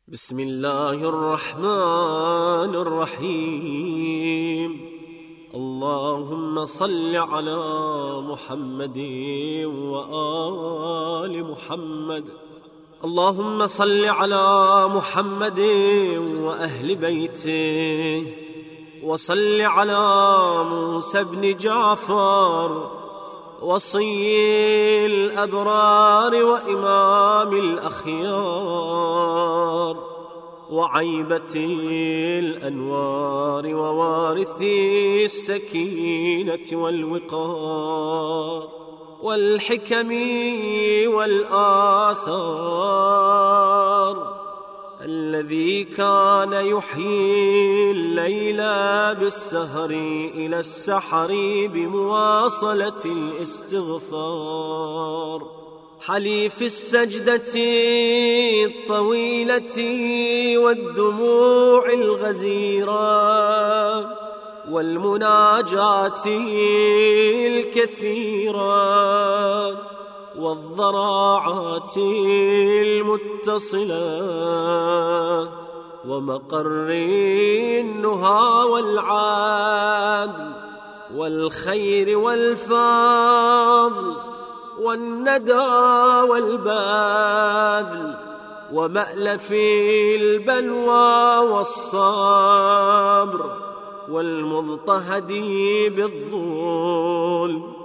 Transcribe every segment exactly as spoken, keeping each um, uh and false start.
بسم الله الرحمن الرحيم. اللهم صل على محمد وآل محمد. اللهم صل على محمد وأهل بيته، وصل على موسى بن جعفر وصي الأبرار وإمام الأخيار وعيبة الأنوار ووارث السكينة والوقار والحكم والآثار، الذي كان يحيي الليل بالسهر إلى السحر بمواصلة الاستغفار، حليف السجدة الطويلة والدموع الغزيرة والمناجاة الكثيرة والضراعات المتصلة ومقر النهى والعدل والخير والفضل والندى والبذل ومألف البلوى والصبر والمضطهد بالظلم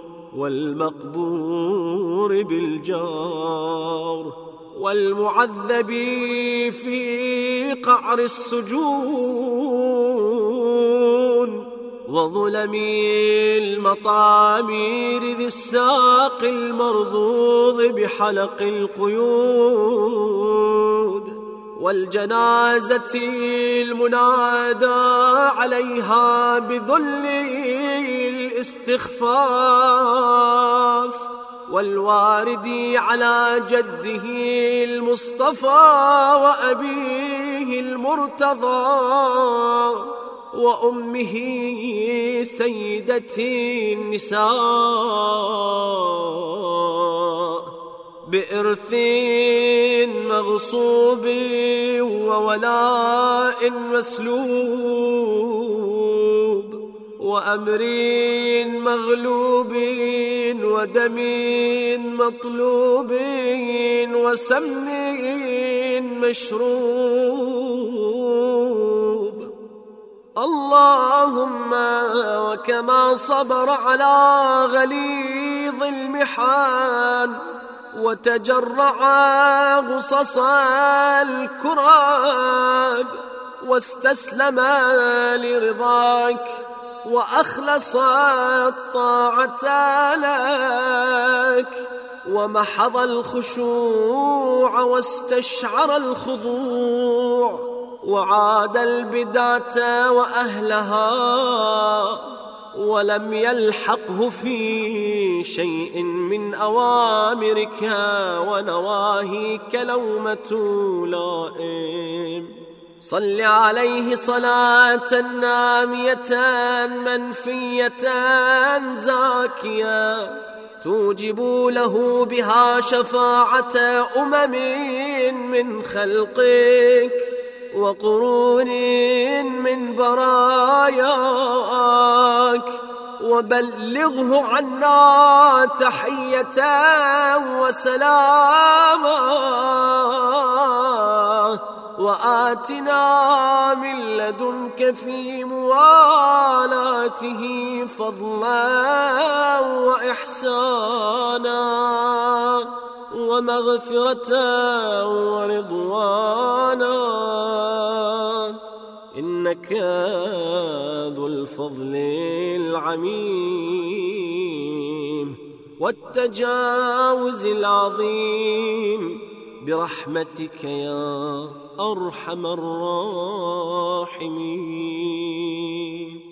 والمقبور بالجار والمعذب في قعر السجون وظلم المطامير ذي الساق المرضوض بحلق القيود والجنازة المنادى عليها بذل الاستخفاف والوارد على جده المصطفى وأبيه المرتضى وأمه سيدة النساء بإرث مغصوب وولاء مسلوب وأمر مغلوب ودم مطلوب وسم مشروب. اللهم وكما صبر على غليظ المحن وتجرع غصص الكراب واستسلم لرضاك وأخلص الطاعة لك ومحض الخشوع واستشعر الخضوع وعاد البدعة وأهلها ولم يلحقه في شيء من أوامرك ونواهيك لومة لائم. صل عليه صلاة نامية منفية زاكية توجب له بها شفاعة أمم من خلقك وقرون من براياك، وبلغه عنا تحية وسلاما وآتنا من لدنك في موالاته فضلا وإحسانا ومغفرة ورضوانا، إنك ذو الفضل العميم والتجاوز العظيم برحمتك يا أرحم الراحمين.